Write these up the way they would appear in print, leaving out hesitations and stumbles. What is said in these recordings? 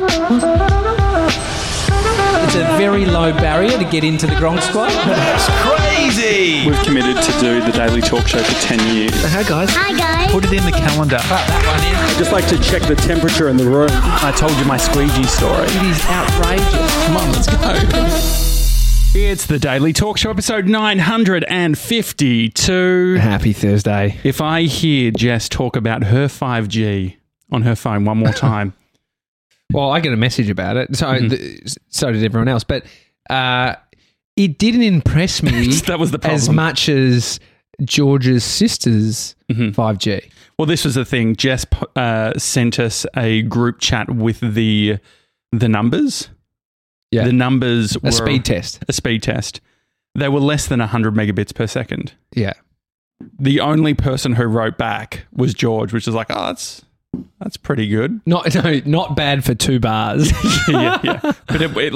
It's a very low barrier to get into the Gronk Squad. That's crazy! We've committed to do the Daily Talk Show for 10 years. Hi, guys. Hi, guys. Put it in the calendar. That one in. Just like to check the temperature in the room. I told you my squeegee story. It is outrageous. Come on, let's go. It's the Daily Talk Show, episode 952. Happy Thursday. If I hear Jess talk about her 5G on her phone one more time... Well, I get a message about it. So, so did everyone else. But it didn't impress me That was the problem. as much as George's sister's 5G. Well, this was the thing. Jess sent us a group chat with the numbers. Yeah. The numbers were... A speed test. A speed test. They were less than 100 megabits per second. Yeah. The only person who wrote back was George, which is like, oh, that's pretty good. Not bad for 2 bars. yeah. But it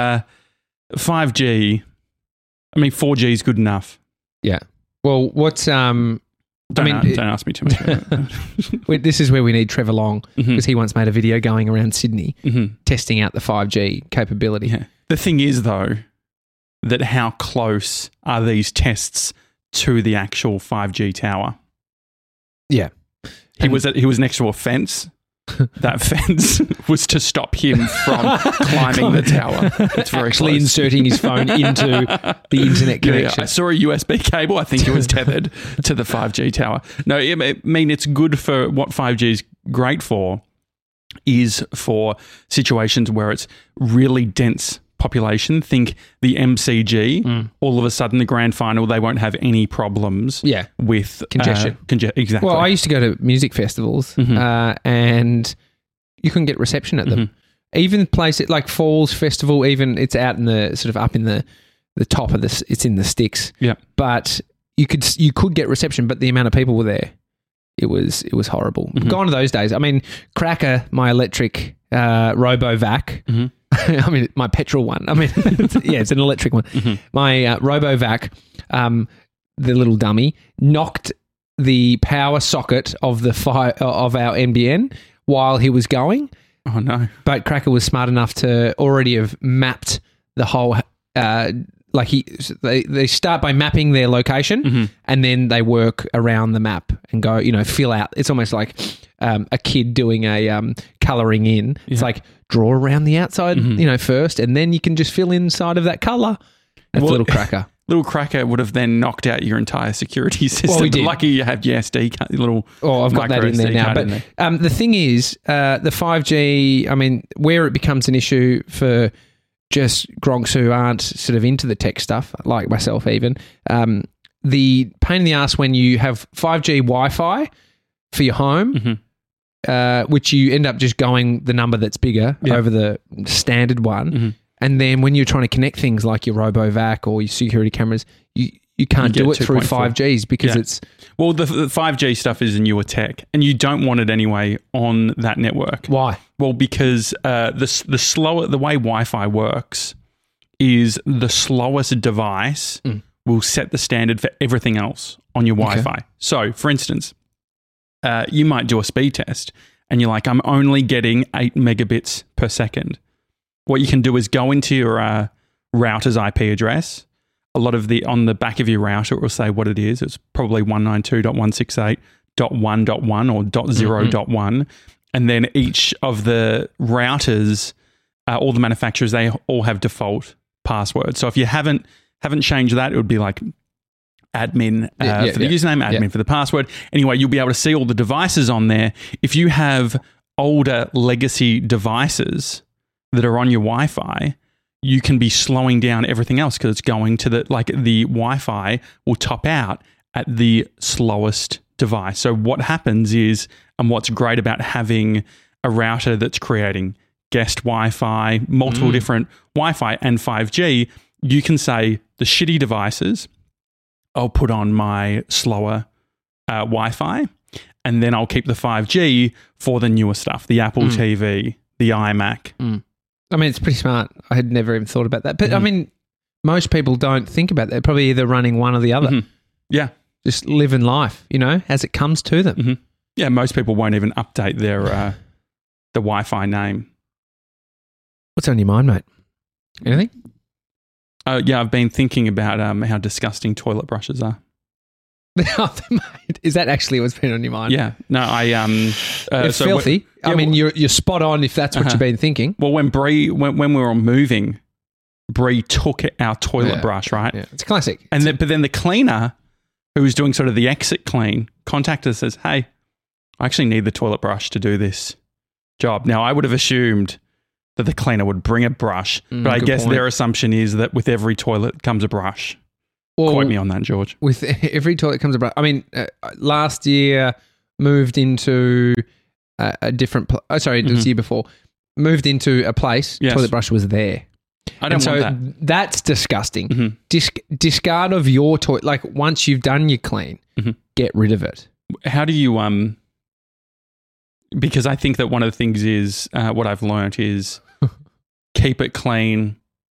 5G, 4G is good enough. Yeah. Well, what's... Don't ask me too much about that. This is where we need Trevor Long, because he once made a video going around Sydney testing out the 5G capability. Yeah. The thing is, though, that how close are these tests to the actual 5G tower? Yeah. He was next to a fence. That fence was to stop him from climbing the tower. It's very actually close. inserting his phone into the internet connection. I saw a USB cable. I think it was tethered to the 5G tower. No, it's good for what 5G is great for is for situations where it's really dense population. Think the MCG. All of a sudden, the grand final, they won't have any problems. With congestion. Exactly. Well, I used to go to music festivals, and you couldn't get reception at them. Even places like Falls Festival, even it's out in the sort of up in the top of this. It's in the sticks. Yeah. But you could get reception, but the amount of people were there, it was horrible. Gone to those days. Cracker, my electric RoboVac. My petrol one. It's an electric one. My RoboVac, the little dummy, knocked the power socket of of our NBN while he was going. Oh no! But Cracker was smart enough to already have mapped the whole. They start by mapping their location, and then they work around the map and go, fill out. It's almost like a kid doing a colouring in. Yeah. It's like draw around the outside, first, and then you can just fill inside of that colour. That's Little Cracker. Little Cracker would have then knocked out your entire security system. Well, we did. Lucky you have your SD card, little. Oh, I've got that in there now. But the thing is, the 5G. Where it becomes an issue for just gronks who aren't sort of into the tech stuff, like myself even, the pain in the ass when you have 5G Wi-Fi for your home, which you end up just going the number that's bigger over the standard one. And then when you're trying to connect things like your RoboVac or your security cameras, you can't do it through 5Gs because it's... Well, the 5G stuff is newer tech, and you don't want it anyway on that network. Why? Well, because the way Wi-Fi works is the slowest device will set the standard for everything else on your Wi-Fi. Okay. So, for instance, you might do a speed test, and you're like, I'm only getting 8 megabits per second. What you can do is go into your router's IP address. On the back of your router, it will say what it is. It's probably 192.168.1.1 or .0.1. And then each of the routers, all the manufacturers, they all have default passwords. So if you haven't changed that, it would be like admin for the username, admin for the password. Anyway, you'll be able to see all the devices on there. If you have older legacy devices that are on your Wi-Fi, you can be slowing down everything else because it's going to the Wi-Fi will top out at the slowest device. So what happens is, and what's great about having a router that's creating guest Wi-Fi, multiple different Wi-Fi and 5G, you can say the shitty devices, I'll put on my slower Wi-Fi, and then I'll keep the 5G for the newer stuff, the Apple TV, the iMac. It's pretty smart. I had never even thought about that. But, most people don't think about that. They're probably either running one or the other. Yeah. Just living life, as it comes to them. Yeah, most people won't even update their the Wi-Fi name. What's on your mind, mate? Anything? Yeah, I've been thinking about how disgusting toilet brushes are. Is that actually what's been on your mind? Yeah. No, it's filthy. I mean, you're spot on if that's what you've been thinking. Well, when we were moving, Bree took our toilet brush, right? Yeah. It's classic. But then the cleaner, who was doing sort of the exit clean, contacted us and says, hey, I actually need the toilet brush to do this job. Now, I would have assumed that the cleaner would bring a brush, but I guess their assumption is that with every toilet comes a brush. Well, quote me on that, George. With every toilet comes a brush. I mean, last year moved into a different it was the year before. Moved into a place, toilet brush was there. I don't want that. That's disgusting. Mm-hmm. Discard of your toilet. Like, once you've done your clean, get rid of it. How do you... Because I think that one of the things is, what I've learnt is keep it clean.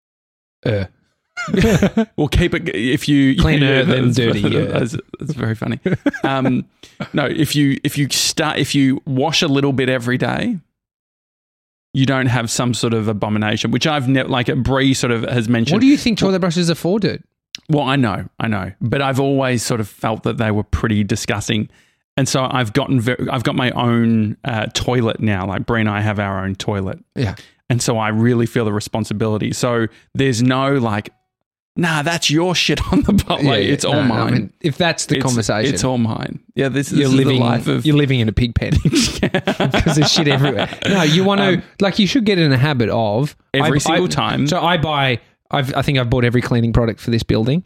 Well, keep it if you cleaner than dirty. That's very funny. No, if you wash a little bit every day, you don't have some sort of abomination, which I've never, like Bree sort of has mentioned. What do you think toilet brushes are for, dude? Well, I know, but I've always sort of felt that they were pretty disgusting. And so I've got my own toilet now. Like Bree and I have our own toilet. Yeah. And so I really feel the responsibility. So there's no like, nah, that's your shit on the butt. Like, it's all mine. I mean, if that's the conversation, it's all mine. Yeah, this is the life of... You're living in a pig pen because there's shit everywhere. No, you want to like you should get in a habit of every single time. So I buy. I think I've bought every cleaning product for this building.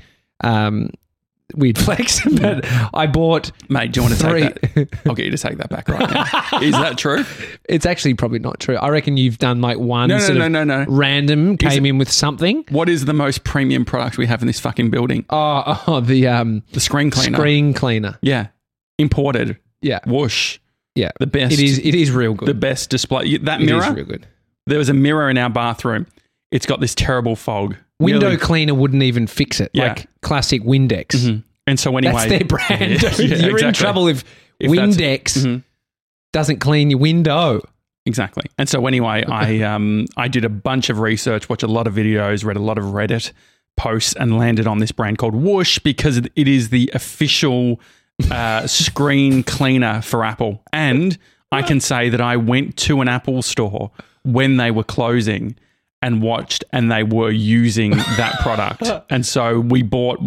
Weird flex, but I bought. Mate, do you want to take that? I'll get you to take that back right now. Is that true? It's actually probably not true. I reckon you've done like one no. Random came in with something. What is the most premium product we have in this fucking building? The screen cleaner. Screen cleaner. Yeah, imported. Yeah, Whoosh. Yeah, the best. It is real good. The best display. That mirror. It is real good. There was a mirror in our bathroom. It's got this terrible fog. Window cleaner wouldn't even fix it. Like classic Windex. Mm-hmm. And so anyway, that's their brand. You're in trouble if Windex doesn't clean your window. Exactly. And so anyway, I did a bunch of research, watched a lot of videos, read a lot of Reddit posts, and landed on this brand called Whoosh because it is the official screen cleaner for Apple. And I can say that I went to an Apple store when they were closing and watched, and they were using that product. And so we bought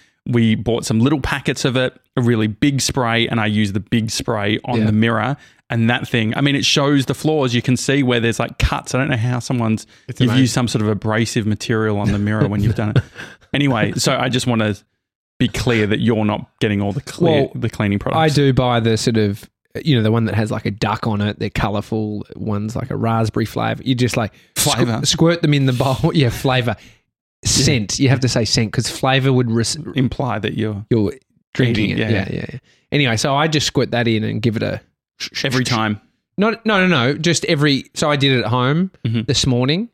some little packets of it, a really big spray, and I used the big spray on the mirror. And that thing, I mean, it shows the flaws. You can see where there's like cuts. I don't know how you've used some sort of abrasive material on the mirror when you've done it. Anyway, so I just want to be clear that you're not getting all the cleaning products. I do buy the sort of, the one that has like a duck on it. They're colourful ones, like a raspberry flavour. You just like squirt them in the bowl. Yeah, flavour. Scent. You have to say scent because flavour would imply that you're drinking it. Yeah. Anyway, so I just squirt that in and give it a... Every time? No. Just every... So I did it at home this morning.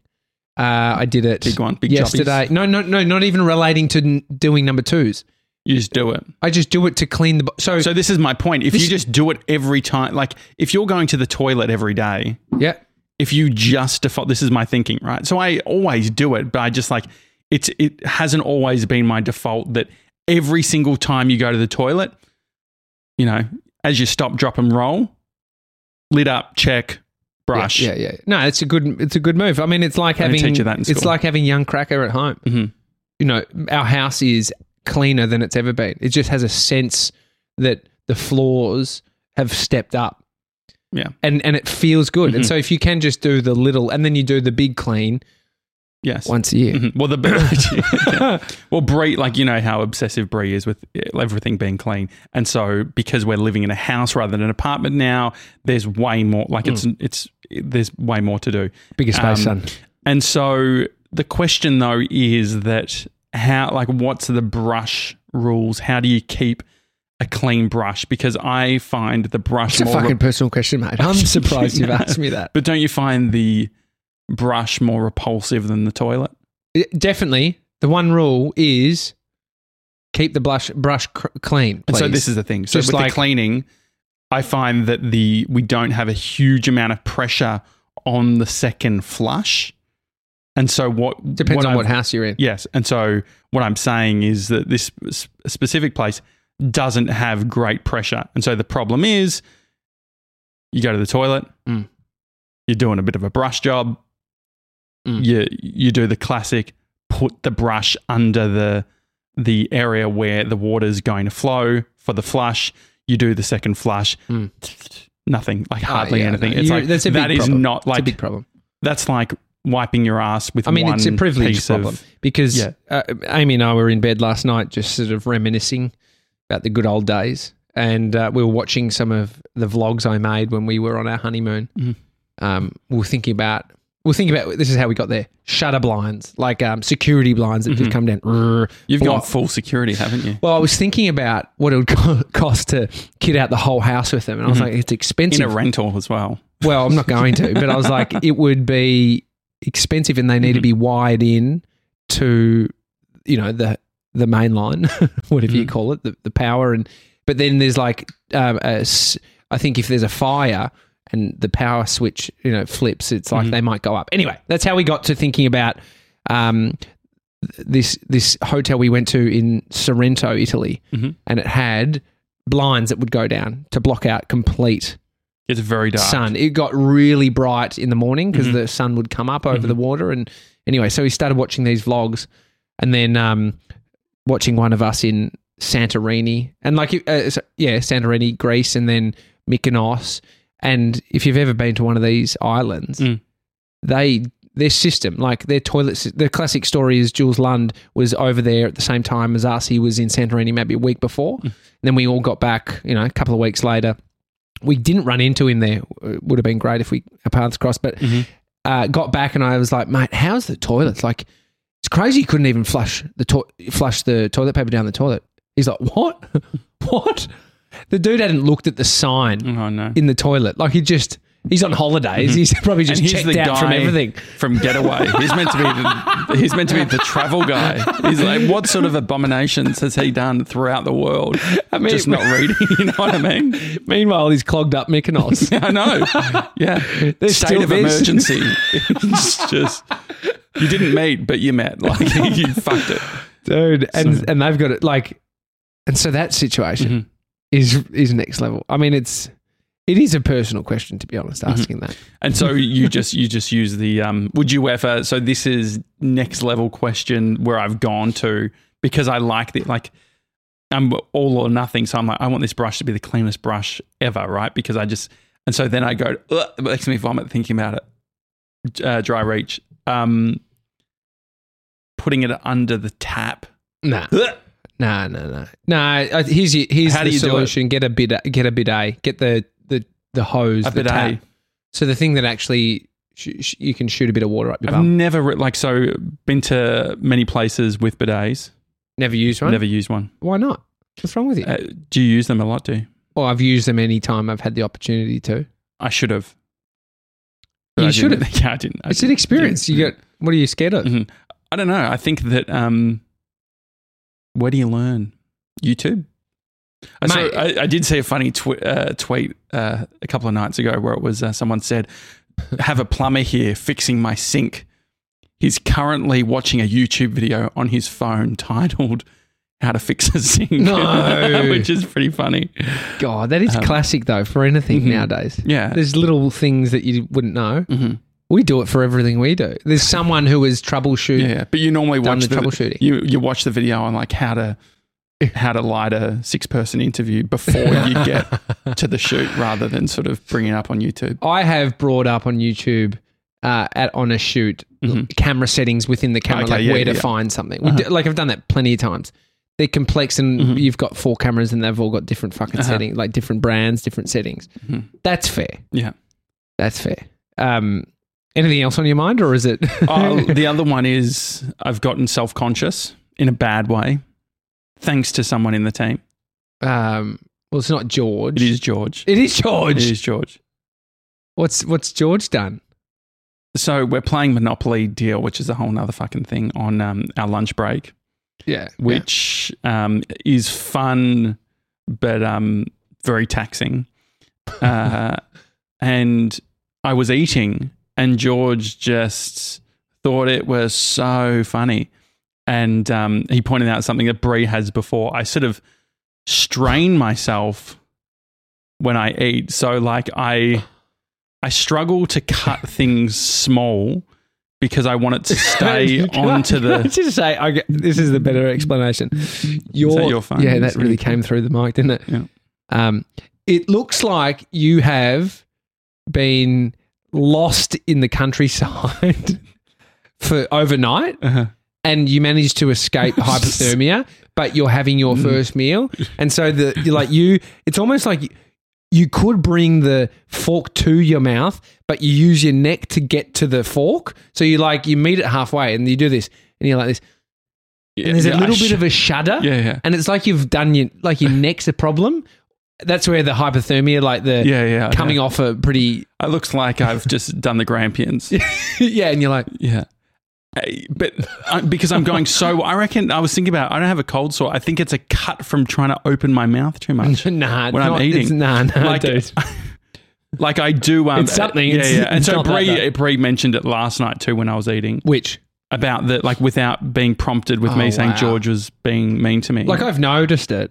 I did it big yesterday. Jobbies. No, not even relating to doing number twos. You just do it. I just do it to clean the... So this is my point. If you just do it every time... Like, if you're going to the toilet every day... Yeah. If you just default... This is my thinking, right? So I always do it, but I just like... It hasn't always been my default that every single time you go to the toilet, as you stop, drop and roll, lid up, check, brush. Yeah. No, it's a good move. I mean, it's like having teach you that in school. It's like having young cracker at home. Mm-hmm. Our house is cleaner than it's ever been. It just has a sense that the floors have stepped up. Yeah. And it feels good. And so if you can just do the little and then you do the big clean. Yes. Once a year. Well, well, Bree, like, how obsessive Bree is with everything being clean. And so because we're living in a house rather than an apartment now, there's way more, like there's way more to do. Bigger space, son. And so the question though is that what's the brush rules? How do you keep a clean brush? Because I find the brush It's a fucking personal question, mate. I'm surprised you've asked me that. But don't you find the brush more repulsive than the toilet? Definitely. The one rule is keep the brush clean, please. And so this is the thing. So with the cleaning, I find that we don't have a huge amount of pressure on the second flush. And so what Depends on what house you're in. Yes. And so what I'm saying is that this specific place doesn't have great pressure. And so the problem is you go to the toilet, you're doing a bit of a brush job, you do the classic put the brush under the area where the water's going to flow for the flush. You do the second flush, nothing, like hardly anything. No, it's like that's a that big is problem. not like it's a big problem. That's like wiping your ass with one it's a privilege piece problem because Amy and I were in bed last night just sort of reminiscing about the good old days, and we were watching some of the vlogs I made when we were on our honeymoon. We were thinking about this is how we got there: shutter blinds, like security blinds that just come down. You've got full security, haven't you? Well, I was thinking about what it would cost to kit out the whole house with them, and I was like, it's expensive. In a rental as well. Well, I'm not going to, but I was like, it would be expensive, and they need to be wired in to, the main line, whatever you call it, the power, but then there's like, I think if there's a fire and the power switch, flips, it's like they might go up. Anyway, that's how we got to thinking about this hotel we went to in Sorrento, Italy, and it had blinds that would go down to block out complete. It's very dark. Sun. It got really bright in the morning because the sun would come up over the water. And anyway, so we started watching these vlogs, and then watching one of us in Santorini, and Santorini, Greece, and then Mykonos. And if you've ever been to one of these islands, their system, like their toilets, the classic story is Jules Lund was over there at the same time as us. He was in Santorini maybe a week before. And then we all got back, a couple of weeks later. We didn't run into him there. It would have been great if our paths crossed, but got back and I was like, mate, how's the toilets? Like, it's crazy you couldn't even flush the toilet paper down the toilet. He's like, what? What? The dude hadn't looked at the sign in the toilet. Like he's on holidays. He's probably just checked out from everything. From Getaway. He's meant to be the travel guy. He's like, what sort of abominations has he done throughout the world? I mean, just not reading, you know what I mean? Meanwhile, he's clogged up Mykonos. I know. Yeah. State of emergency. It's just, you didn't meet, but you met. Like, you fucked it. Dude, and they've got it like, and so that situation is next level. I mean, it is a personal question, to be honest, asking that. And so you just use the would you ever? So this is next level question where I've gone to because I like I'm all or nothing. So I'm like, I want this brush to be the cleanest brush ever, right? Because and so then I go, it makes me vomit thinking about it. Dry reach, putting it under the tap. Nah. No. Here's the solution. Get a bidet. Get the hose, the tap. So the thing that actually you can shoot a bit of water up your bum. I've never been to many places with bidets. Never used one? Never used one. Why not? What's wrong with you? Do you use them a lot, do you? Well, I've used them any time I've had the opportunity to. I should have. You should have. Yeah, I didn't. It's an experience. What are you scared of? I don't know. I think that where do you learn? YouTube? I did see a funny tweet a couple of nights ago where it was someone said, have a plumber here fixing my sink. He's currently watching a YouTube video on his phone titled How to Fix a Sink. No. Which is pretty funny. God, that is classic though for anything nowadays. Yeah. There's little things that you wouldn't know. We do it for everything we do. There's someone who is troubleshooting. Yeah, but you normally watch the troubleshooting. You watch the video on like how to light a 6-person interview before you get to the shoot rather than sort of bringing it up on YouTube. I have brought up on YouTube on a shoot camera settings within the camera, where to find something. I've done that plenty of times. They're complex and you've got 4 cameras and they've all got different fucking settings, like different brands, different settings. That's fair. Yeah. That's fair. Anything else on your mind, or is it? The other one is I've gotten self-conscious in a bad way, thanks to someone in the team. Well, it's not George. It is George. It is George. It is George. What's George done? So we're playing Monopoly Deal, which is a whole nother fucking thing on our lunch break. Yeah. Which is fun, but very taxing. And I was eating, and George just thought it was so funny. And he pointed out something that Brie has before. I sort of strain myself when I eat. So like I struggle to cut things small because I want it to stay onto the... Let's just say, this is the better explanation. Is that your phone? Yeah, that really came through the mic, didn't it? Yeah. It looks like you have been lost in the countryside for overnight. Uh-huh. And you managed to escape hypothermia, but you're having your first meal. And so it's almost like you could bring the fork to your mouth, but you use your neck to get to the fork. So you meet it halfway and you do this and you're like this. And there's a little bit of a shudder. Yeah, yeah. And it's like you've done your neck's a problem. That's where the hypothermia, coming off a pretty... It looks like I've just done the Grampians. Yeah, and you're like... Yeah. But because I'm going I reckon I was thinking about, I don't have a cold sore. I think it's a cut from trying to open my mouth too much when I'm eating. Dude. Like I do. It's something. Yeah. And so Brie mentioned it last night too when I was eating. Which? About without being prompted with me saying George was being mean to me. Like I've noticed it.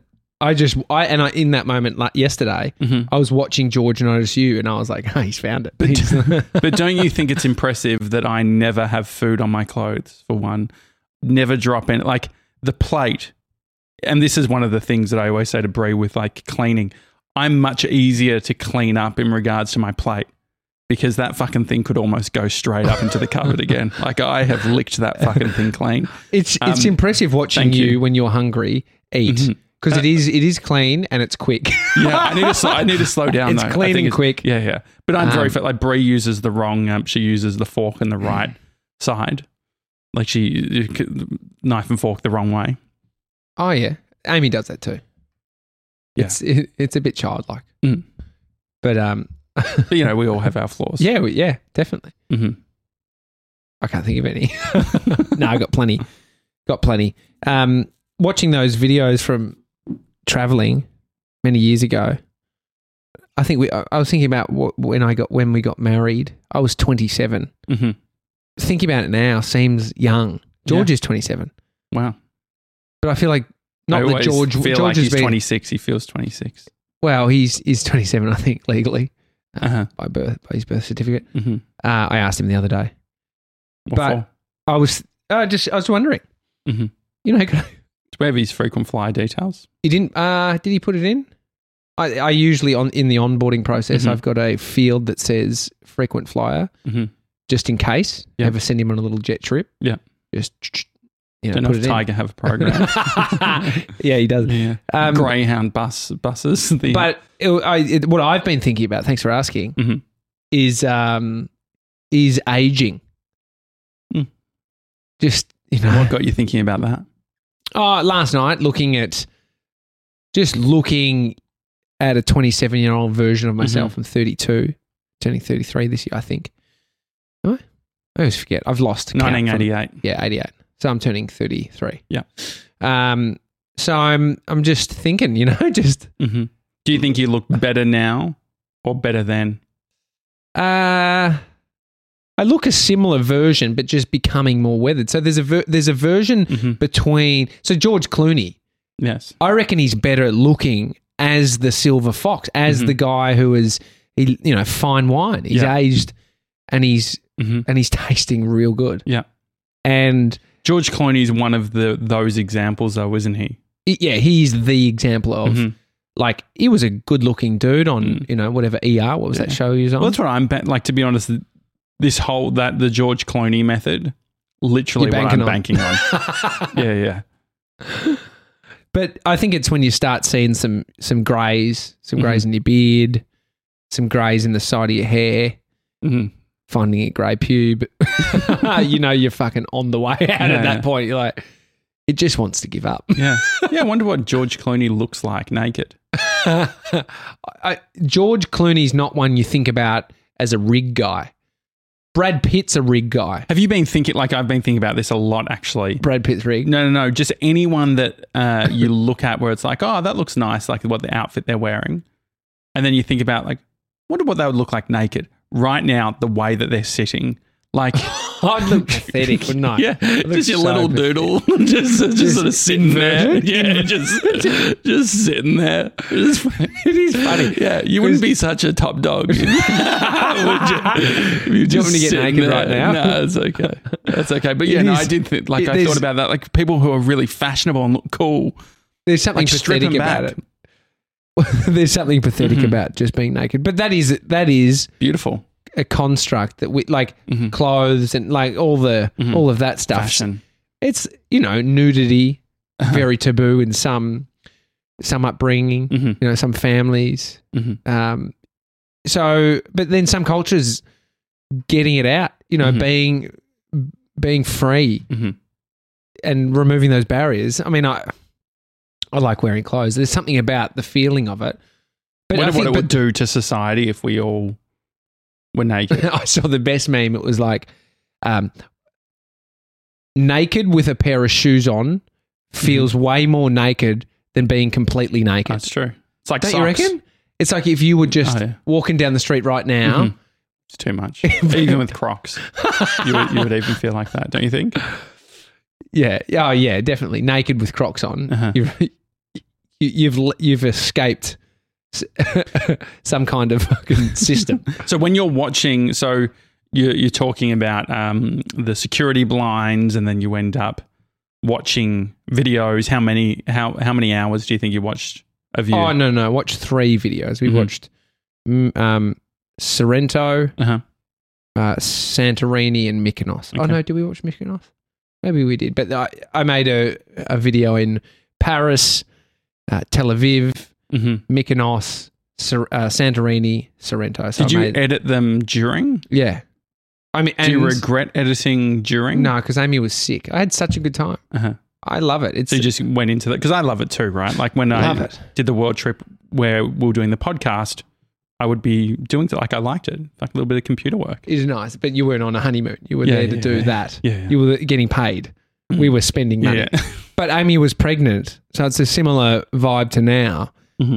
In that moment, like yesterday, I was watching George and noticed you, and I was like, he's found it. But don't you think it's impressive that I never have food on my clothes, for one? Never drop in. Like the plate, and this is one of the things that I always say to Brie with like cleaning, I'm much easier to clean up in regards to my plate because that fucking thing could almost go straight up into the cupboard again. Like I have licked that fucking thing clean. It's impressive watching you when you're hungry eat. Mm-hmm. Because it is clean and it's quick. Yeah, I need to slow down. It's though. clean and quick. Yeah. But I'm very fit. Like Brie uses the wrong. She uses the fork in the right side. Like she knife and fork the wrong way. Oh yeah, Amy does that too. Yeah. It's a bit childlike. But we all have our flaws. Yeah, definitely. Mm-hmm. I can't think of any. No, I got plenty. Watching those videos from traveling many years ago, I was thinking about when we got married. I was 27. Mm-hmm. Thinking about it now seems young. George is 27. Wow. But I feel like George like he's 26. He feels 26. Well, he's 27, I think, legally by his birth certificate. Mm-hmm. I asked him the other day. What for? I was wondering. Mm-hmm. Do we have his frequent flyer details? He didn't. Did he put it in? I usually in the onboarding process, I've got a field that says frequent flyer, just in case you ever send him on a little jet trip. Yeah, just don't know if Tiger have a program. Yeah, he does. Yeah, Greyhound buses. But what I've been thinking about, thanks for asking, is aging. Just what got you thinking about that? Oh, last night looking at a 27-year-old version of myself. I'm 32, turning 33 this year, I think. Am I always forget. I've lost 1988. Yeah, 88. So I'm turning 33. Yeah. So I'm just thinking, just. Mm-hmm. Do you think you look better now or better then? I look a similar version, but just becoming more weathered. So there's a version between. So George Clooney, yes, I reckon he's better looking as the silver fox, as the guy who is, fine wine. He's aged, and he's tasting real good. Yeah, and George Clooney is one of those examples, though, isn't he? Yeah, he's the example of. Like, he was a good looking dude on whatever ER. What was that show he was on? Well, that's what I'm like. To be honest. This whole the George Clooney method, literally what I'm banking on. Yeah. But I think it's when you start seeing some greys, greys in your beard, some greys in the side of your hair, finding a grey pube. You're fucking on the way out at that point. You're like, it just wants to give up. Yeah. I wonder what George Clooney looks like naked. George Clooney's not one you think about as a rig guy. Brad Pitt's a rig guy. Have you been thinking, like I've been thinking about this a lot actually. Brad Pitt's rig? No. Just anyone that you look at where it's like, oh, that looks nice, like what the outfit they're wearing. And then you think about like, wonder what they would look like naked. Right now, the way that they're sitting, Like, I'd look pathetic, wouldn't I? yeah, I'd look just your so little pathetic. doodle, just sort of sitting there. Yeah, just sitting there. It is funny. Yeah, you wouldn't be such a top dog. Would you? Do you want me to get naked right now? No, it's okay. That's okay. But yeah, It no, is- I did think, like, I there's- thought about that. Like, people who are really fashionable and look cool. There's something Like, strip pathetic them about back. it. There's something pathetic about just being naked. But that is Beautiful. a construct that we like clothes and like all of that stuff. Fashion. It's, nudity, very taboo in some upbringing, some families. So, but then some cultures getting it out, being free and removing those barriers. I mean, I like wearing clothes. There's something about the feeling of it. But Wonder what it would do to society if we all were naked. I saw the best meme. It was like, naked with a pair of shoes on feels way more naked than being completely naked. That's true. It's like Don't socks. you reckon? It's like if you were just walking down the street right now. It's too much. Even with Crocs, you would even feel like that, don't you think? Yeah. Oh, yeah, definitely. Naked with Crocs on. You've escaped some kind of fucking system. So when you're watching, you're talking about the security blinds, and then you end up watching videos. How many hours do you think you watched of you? Oh, no. Watched 3 videos. We watched Sorrento, Santorini, and Mykonos. Okay. Oh, no, did we watch Mykonos? Maybe we did. But I made a video in Paris, Tel Aviv, Mykonos, Santorini, Sorrento. So Did you edit them during? Yeah. I mean, Do you regret editing during? No, because Amy was sick. I had such a good time. I love it. So you just went into that because I love it too, right? Like when Love I it. did the world trip where we were doing the podcast, I would be doing like I liked it, like a little bit of computer work. It is nice, but you weren't on a honeymoon. You were there to do that. Yeah. You were getting paid. We were spending money. Yeah. But Amy was pregnant, so it's a similar vibe to now.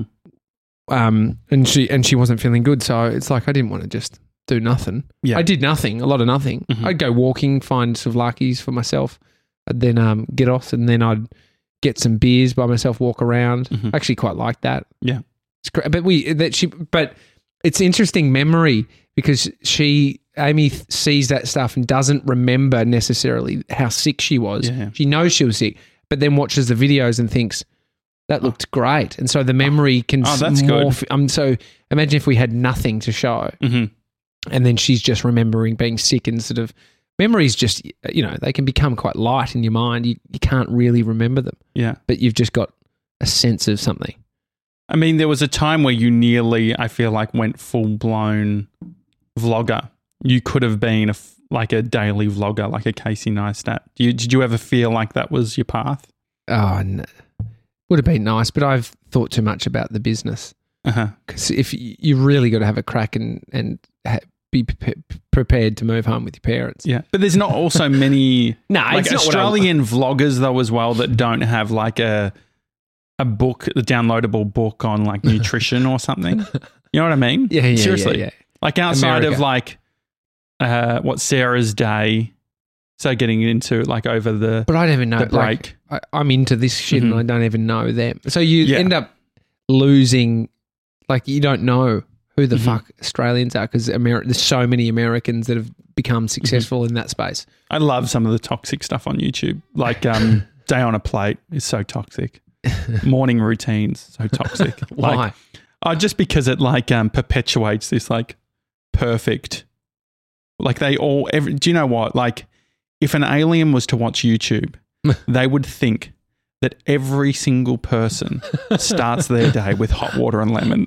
And she wasn't feeling good, so it's like I didn't want to just do nothing. Yeah. I did nothing, a lot of nothing. I'd go walking, find souvlaki's for myself. I'd then get off, and then I'd get some beers by myself, walk around. I actually quite like that. Yeah. It's great. But it's interesting memory because Amy sees that stuff and doesn't remember necessarily how sick she was. Yeah. She knows she was sick, but then watches the videos and thinks that looked great. And so the memory can that's good. So imagine if we had nothing to show and then she's just remembering being sick and sort of memories just, they can become quite light in your mind. You can't really remember them. Yeah. But you've just got a sense of something. I mean, there was a time where you nearly, I feel like, went full-blown vlogger. You could have been like a daily vlogger, like a Casey Neistat. Did you ever feel like that was your path? Oh, no. Would have been nice, but I've thought too much about the business. Because if you really got to have a crack and be prepared to move home with your parents. Yeah. But there's not also many it's not Australian vloggers, though, as well, that don't have like a book, a downloadable book on like nutrition or something. You know what I mean? Yeah. Seriously. Yeah. Like outside America. of like Sarah's Day, so getting into like over the But I don't even know. the break. Like, I'm into this shit and I don't even know them. So you end up losing, like you don't know who the fuck Australians are because there's so many Americans that have become successful in that space. I love some of the toxic stuff on YouTube. Like Day on a Plate is so toxic. Morning routines, so toxic. Why? Like, just because it like perpetuates this like perfect, like do you know what? Like if an alien was to watch YouTube, they would think that every single person starts their day with hot water and lemon.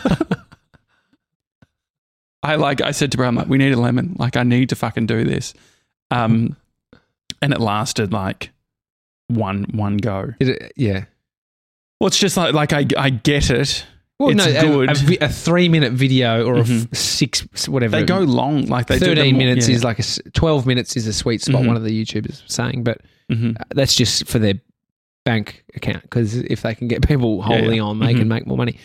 I said to Brad, I'm like, we need a lemon. Like I need to fucking do this. And it lasted like one go. Yeah. Well, it's just like I get it. Well, it's good. a 3-minute video or a 6, whatever. They go long. Like they 13 minutes is like 12 minutes is a sweet spot. One of the YouTubers was saying, but that's just for their bank account because if they can get people holding on, they can make more money.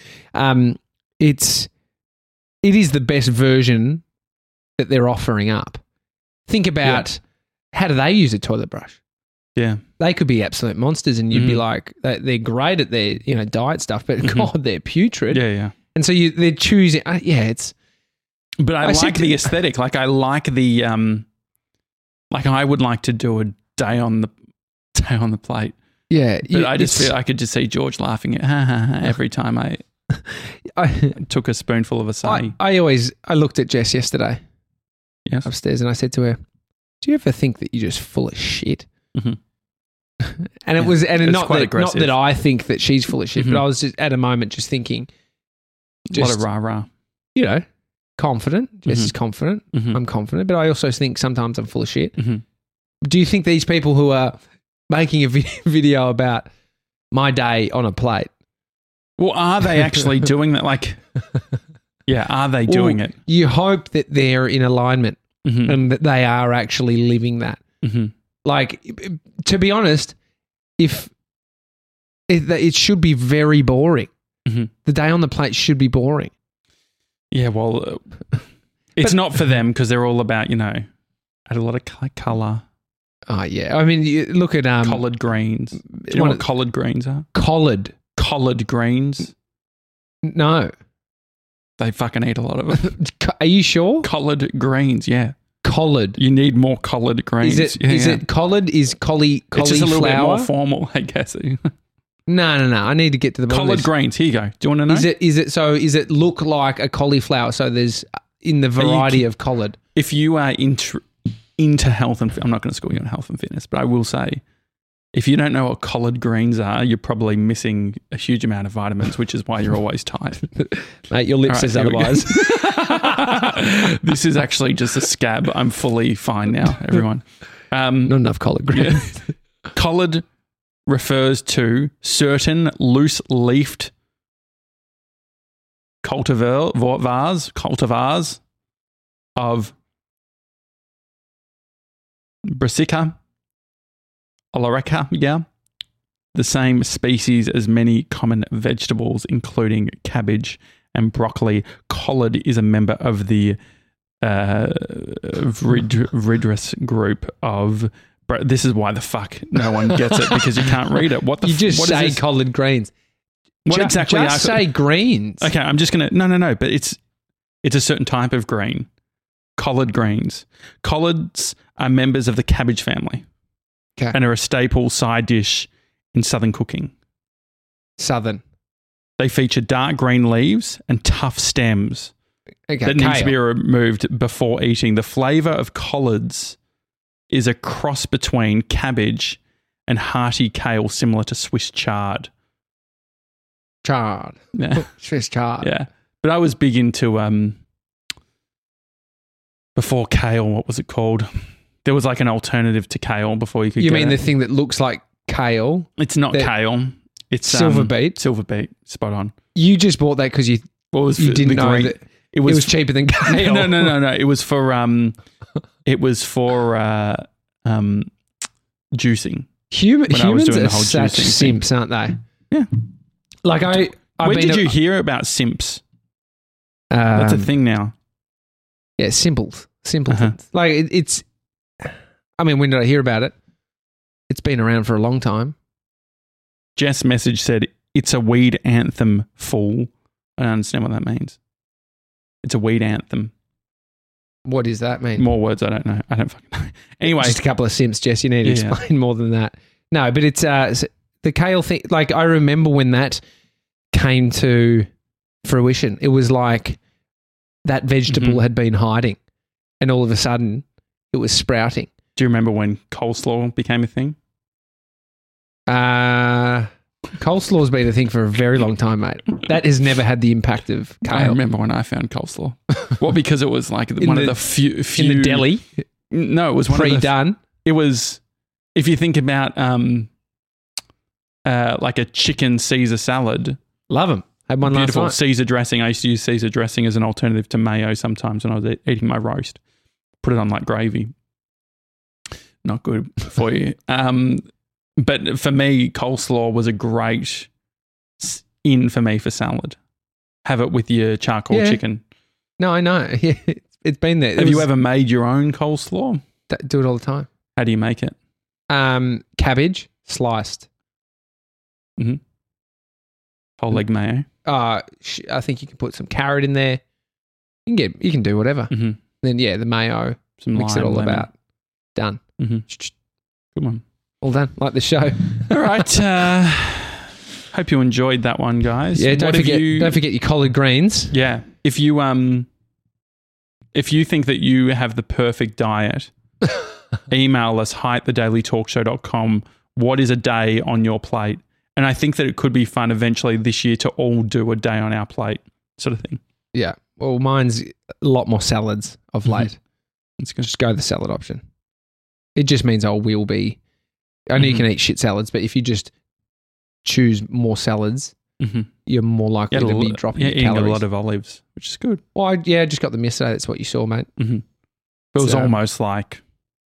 It is the best version that they're offering up. think about how do they use a toilet brush? Yeah. They could be absolute monsters, and you'd be like, they're great at their diet stuff, but God, they're putrid. Yeah, yeah. And so they're choosing. It's. But I like the aesthetic. Like I like the like I would like to do a day on the plate. Yeah, but I just feel I could just see George laughing at every time I took a spoonful of acai. I looked at Jess yesterday. Yes. Upstairs, and I said to her, "Do you ever think that you're just full of shit?" Mm-hmm. And it was, and not that I think that she's full of shit, but I was just at a moment just thinking, a lot of rah-rah. Confident. Jess is confident. I'm confident, but I also think sometimes I'm full of shit. Do you think these people who are making a video about my day on a plate, well, are they actually doing that? Like, are they doing it? You hope that they're in alignment and that they are actually living that. Like, to be honest, if it should be very boring. The day on the plate should be boring. Yeah, well, it's not for them because they're all about, add a lot of colour. Oh, yeah. I mean, you look at... collard greens. Do you know what collard greens are? Collard greens? No. They fucking eat a lot of it. Are you sure? Collard greens, yeah. Collard. You need more collard greens. Is it collard? Is cauliflower? It's just a little bit more formal, I guess. No. I need to get to the bottom of this. Collard greens. Here you go. Do you want to know? Is it look like a cauliflower? So there's in the variety of collard. If you are into health and I'm not going to school you on health and fitness, but I will say, if you don't know what collard greens are, you're probably missing a huge amount of vitamins, which is why you're always tired. Mate, your lip says otherwise. This is actually just a scab. I'm fully fine now, everyone. Not enough collard greens. Yeah. Collard refers to certain loose-leafed cultivars of Brassica oleracea, the same species as many common vegetables, including cabbage and broccoli. Collard is a member of the Vridris group of... This is why the fuck no one gets it, because you can't read it. What the? You just say collard greens. What exactly? Just say greens. Okay, I'm just gonna no. But it's a certain type of green. Collard greens. Collards are members of the cabbage family, and are a staple side dish in Southern cooking. Southern. They feature dark green leaves and tough stems that need to be removed before eating. The flavour of collards is a cross between cabbage and hearty kale, similar to Swiss chard. Chard. Yeah. Swiss chard. Yeah. But I was big into, before kale, what was it called? There was like an alternative to kale before you could You mean the thing that looks like kale? It's not kale. It's silver beet. Silver beet. Spot on. You just bought that because you didn't know that it was cheaper than kale. No. It was for juicing. Humans are such simps, aren't they? Yeah. Like Where did you hear about simps? That's a thing now. Yeah, simple things. Like it's. I mean, when did I hear about it? It's been around for a long time. Jess' message said, "It's a weed anthem, fool." I don't understand what that means. It's a weed anthem. What does that mean? More words, I don't know. I don't fucking know. Anyway. Just a couple of simps, Jess. You need to explain more than that. No, but it's the kale thing. Like, I remember when that came to fruition. It was like that vegetable had been hiding and all of a sudden it was sprouting. Do you remember when coleslaw became a thing? Coleslaw's been a thing for a very long time, mate. That has never had the impact of kale. I remember when I found coleslaw. Well, because it was like one of the few in the deli. No, it was one pre-done. It was, if you think about like a chicken Caesar salad. Love them. Had one beautiful last night. Caesar dressing. I used to use Caesar dressing as an alternative to mayo sometimes when I was eating my roast. Put it on like gravy. Not good for you. But for me, coleslaw was a great in for me for salad. Have it with your charcoal chicken. No, I know. It's been there. Have you ever made your own coleslaw? Do it all the time. How do you make it? Cabbage sliced. Whole leg mayo. I think you can put some carrot in there. You can do whatever. Mm-hmm. Then the mayo, Some mix lime, it all lemon. about. Done. Mm-hmm. Good one. All done. Like the show. All right. Hope you enjoyed that one, guys. Yeah. Don't forget your collard greens. Yeah. If you think that you have the perfect diet, email us hi@thedailytalkshow.com. What is a day on your plate? And I think that it could be fun eventually this year to all do a day on our plate sort of thing. Yeah. Well, mine's a lot more salads of late. It's good. Just go the salad option. It just means I will be. I know you can eat shit salads, but if you just choose more salads, you're more likely to be dropping your eating calories. a lot of olives, which is good. Well, I just got them yesterday. That's what you saw, mate. Mm-hmm. It was So- almost like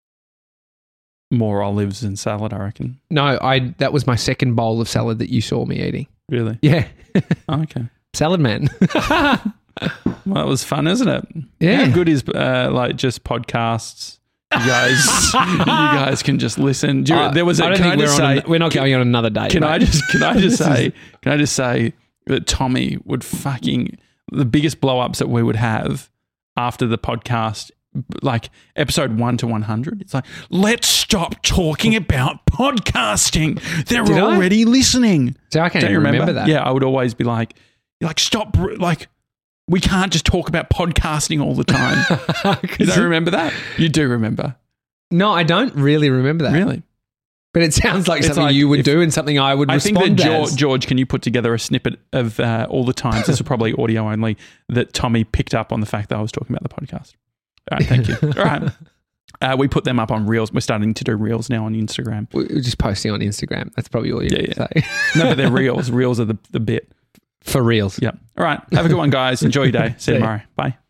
more olives than salad, I reckon. No, that was my second bowl of salad that you saw me eating. Really? Yeah. Oh, okay. Salad man. Well, it was fun, isn't it? Yeah. How good is like just podcasts? You guys can just listen. There was. I don't think we're not going on another date. Can mate. I just say that Tommy would the biggest blow ups that we would have after the podcast, like episode 1 to 100. It's like, let's stop talking about podcasting. They're Did I? already listening. So I can't Don't even you remember that. Yeah, I would always be like, stop, like, we can't just talk about podcasting all the time. You don't remember that? You do remember. No, I don't really remember that. Really? But it sounds like It's something like you would if- do and something I would I think respond that as. George, can you put together a snippet of all the times, this is probably audio only, that Tommy picked up on the fact that I was talking about the podcast? All right, thank you. All right. We put them up on Reels. We're starting to do Reels now on Instagram. We're just posting on Instagram. That's probably all you Yeah, say. No, but they're Reels. Reels are the bit. For reals. Yeah. All right. Have a good one, guys. Enjoy your day. See you tomorrow. Bye.